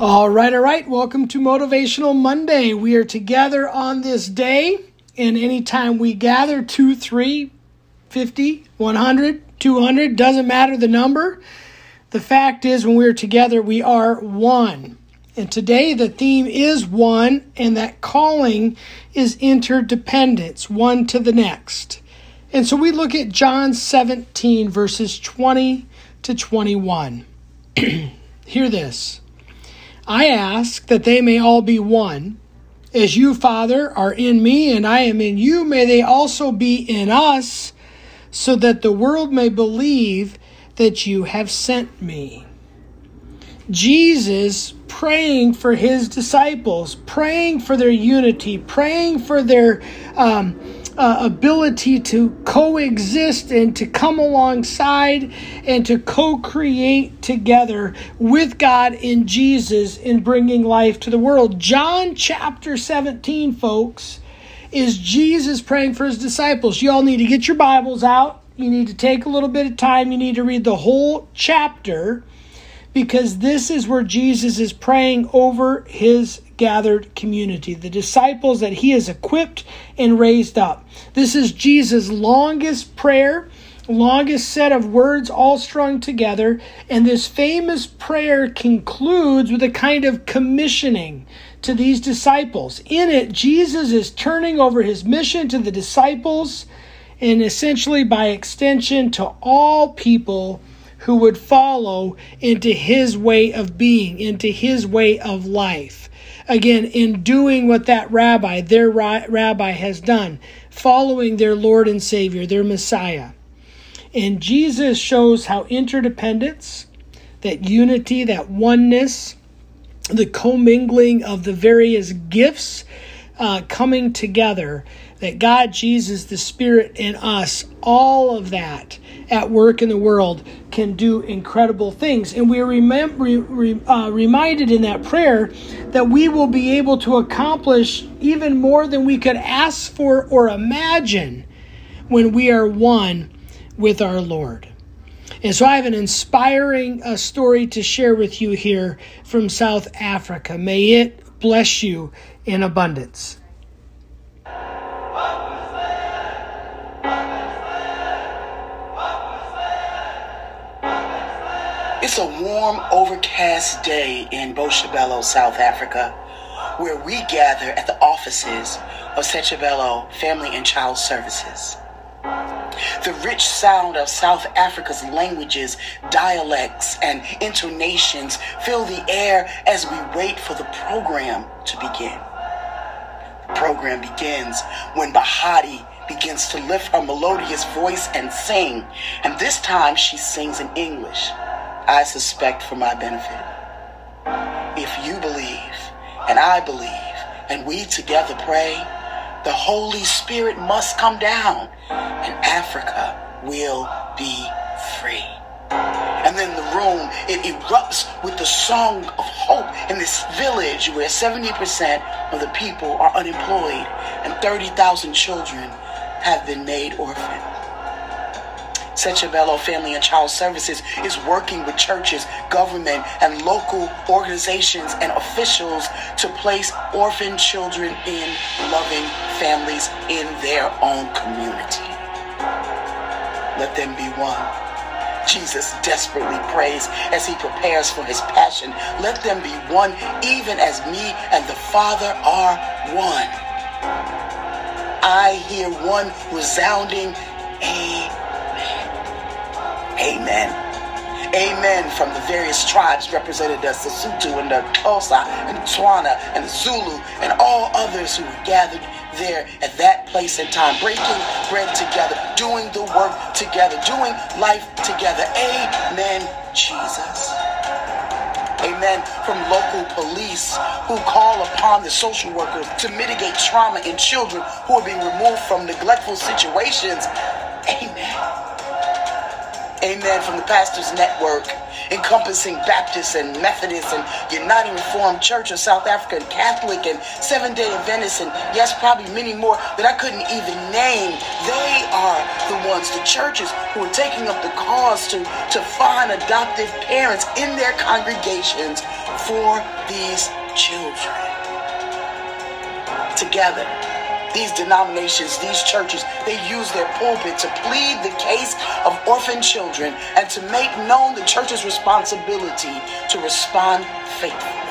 All right. Welcome to Motivational Monday. We are together on this day, and anytime we gather, 2, 3, 50, 100, 200, doesn't matter the number. The fact is, when we're together, we are one. And today the theme is one, and that calling is interdependence, one to the next. And so we look at John 17, verses 20 to 21. Hear this. I ask that they may all be one. As you, Father, are in me and I am in you, may they also be in us, so that the world may believe that you have sent me. Jesus praying for his disciples, praying for their unity, praying for their ability to coexist and to come alongside and to co-create together with God in Jesus in bringing life to the world. John chapter 17, folks, is Jesus praying for his disciples. You all need to get your Bibles out. You need to take a little bit of time. You need to read the whole chapter, because this is where Jesus is praying over his gathered community, the disciples that he has equipped and raised up. This is Jesus' longest prayer, longest set of words all strung together, and this famous prayer concludes with a kind of commissioning to these disciples. In it, Jesus is turning over his mission to the disciples, and essentially by extension to all people who would follow into his way of being, into his way of life. Again, in doing what that their rabbi has done, following their Lord and Savior, their Messiah. And Jesus shows how interdependence, that unity, that oneness, the commingling of the various gifts coming together, that God, Jesus, the Spirit, and us, all of that at work in the world can do incredible things. And we are reminded in that prayer that we will be able to accomplish even more than we could ask for or imagine when we are one with our Lord. And so I have an inspiring story to share with you here from South Africa. May it bless you in abundance. It's a warm, overcast day in Botshabelo, South Africa, where we gather at the offices of Botshabelo Family and Child Services. The rich sound of South Africa's languages, dialects, and intonations fill the air as we wait for the program to begin. The program begins when Bahati begins to lift her melodious voice and sing, and this time she sings in English. I suspect for my benefit. If you believe, and I believe, and we together pray, the Holy Spirit must come down, and Africa will be free. And then the room, it erupts with the song of hope in this village where 70% of the people are unemployed and 30,000 children have been made orphan. Botshabelo Family and Child Services is working with churches, government, and local organizations and officials to place orphan children in loving families in their own community. Let them be one. Jesus desperately prays as he prepares for his passion. Let them be one, even as me and the Father are one. I hear one resounding amen. Amen. Amen from the various tribes represented as the Sotho and the Xhosa and the Tswana and the Zulu and all others who were gathered there at that place and time, breaking bread together, doing the work together, doing life together. Amen, Jesus. Amen. From local police who call upon the social workers to mitigate trauma in children who are being removed from neglectful situations. Amen. Amen, from the Pastors Network, encompassing Baptist and Methodist and Uniting Reformed Church of South Africa and Catholic and Seventh-day Adventist and yes, probably many more that I couldn't even name. They are the ones, the churches who are taking up the cause to find adoptive parents in their congregations for these children. Together, these denominations, these churches, they use their pulpit to plead the case of orphan children and to make known the church's responsibility to respond faithfully.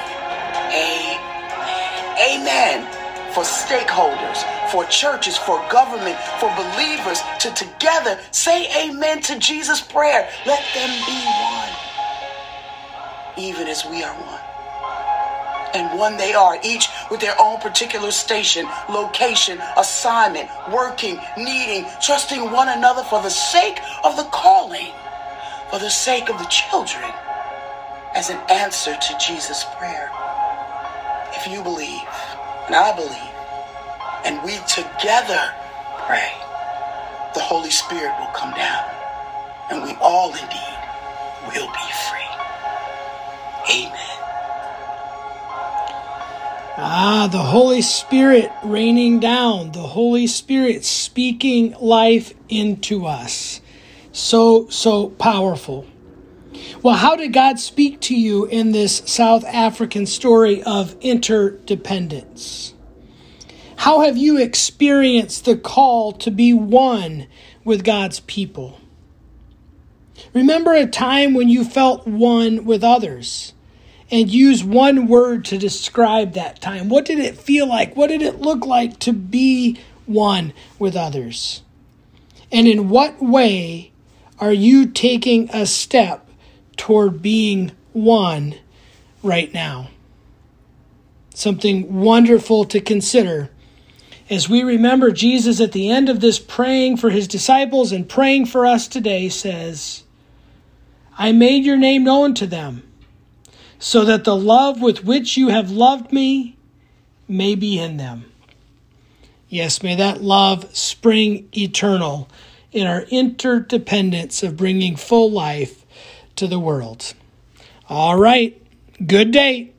Amen. For stakeholders, for churches, for government, for believers to together say amen to Jesus' prayer. Let them be one, even as we are one. And one they are, each with their own particular station, location, assignment, working, needing, trusting one another for the sake of the calling, for the sake of the children, as an answer to Jesus' prayer. If you believe, and I believe, and we together pray, the Holy Spirit will come down, and we all indeed will be free. Amen. The Holy Spirit raining down, the Holy Spirit speaking life into us. So powerful. Well, how did God speak to you in this South African story of interdependence? How have you experienced the call to be one with God's people? Remember a time when you felt one with others? And use one word to describe that time. What did it feel like? What did it look like to be one with others? And in what way are you taking a step toward being one right now? Something wonderful to consider as we remember Jesus at the end of this praying for his disciples and praying for us today says, I made your name known to them, so that the love with which you have loved me may be in them. Yes, may that love spring eternal in our interdependence of bringing full life to the world. All right, good day.